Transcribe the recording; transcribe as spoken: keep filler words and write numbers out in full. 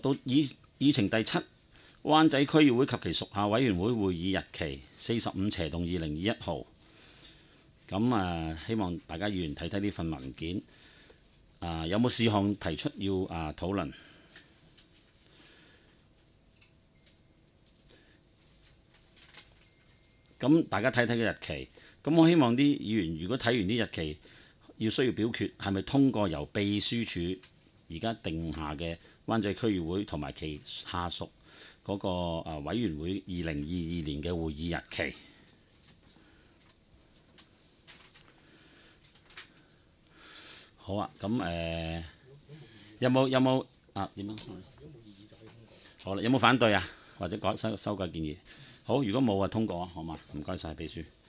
到議議程第七，灣仔區議會及其屬下委員會會議日期四十五斜動二零二一號。咁啊，希望大家議員睇睇呢份文件。啊，有冇事項提出要啊討論？咁大家睇睇嘅日期。咁我希望啲議員如果睇完啲日期，要需要表決係咪通過由秘書處而家定下嘅灣仔區議會同埋其下屬嗰個啊委員會二零二二年嘅會議日期。好啊，咁誒、呃、有冇有冇啊？點樣？好啦，有冇反對啊？或者改修修改建議？好，如果冇啊，通過啊，好嘛？唔該晒秘書。